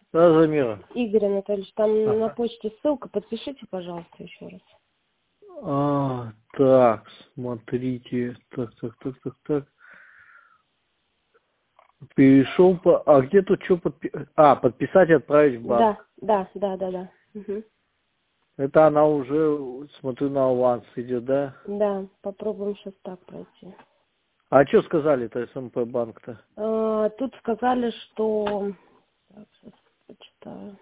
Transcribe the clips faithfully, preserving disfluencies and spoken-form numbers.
Да, Замира. Игорь Анатольевич, там Ага. на почте ссылка, подпишите, пожалуйста, еще раз. А, так, смотрите. Так, так, так, так, так. Перешел по... А где тут что подписать? А, подписать и отправить в Да, банк. да, да, да, да. Угу. Это она уже, смотрю, на аванс идет, да? Да, попробуем сейчас так пройти. А что сказали-то СМП банк-то? А, тут сказали, что... Так, сейчас почитаю.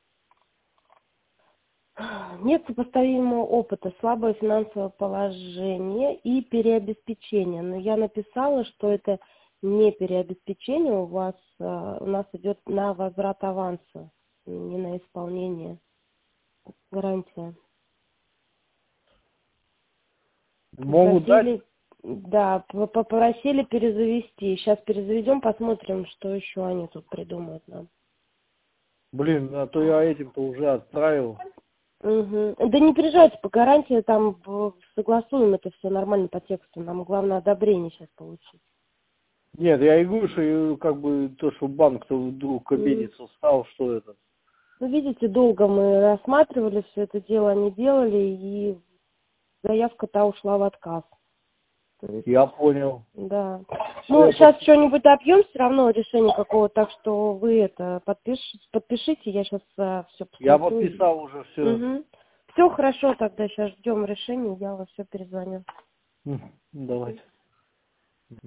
Нет сопоставимого опыта, слабое финансовое положение и переобеспечение. Но я написала, что это не переобеспечение, у вас а, у нас идет на возврат аванса, не на исполнение. Гарантия. Могут дать? Попросили, да, п- попросили перезавести. Сейчас перезаведем, посмотрим, что еще они тут придумают нам. Блин, а то я этим-то уже отправил. Угу. Да не переживайте, по гарантии там в- согласуем это все нормально по тексту. Нам главное одобрение сейчас получить. Нет, я и говорю, что э, как бы то, что банк-то вдруг М. обидится, стал, что это. Ну, видите, долго мы рассматривали все это дело, они делали, и заявка-то ушла в отказ. То есть, Я понял. да. Все, Ну, я сейчас подпишу. что-нибудь добьем, все равно решение какого, так что вы это подпишите, подпишите, я сейчас все Я посмотрю. подписал уже все. Угу. Все хорошо, тогда сейчас ждем решения, я вас все перезвоню. Давайте.